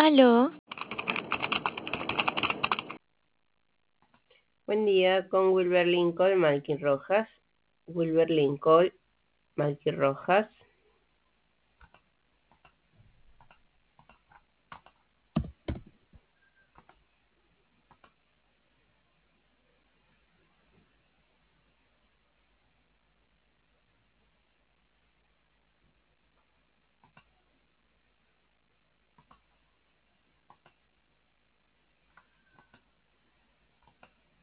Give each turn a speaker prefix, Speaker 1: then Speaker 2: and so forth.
Speaker 1: Aló,
Speaker 2: Buen día con Wilber Lincoln, Malkin Rojas. Wilber Lincoln, Malkin Rojas.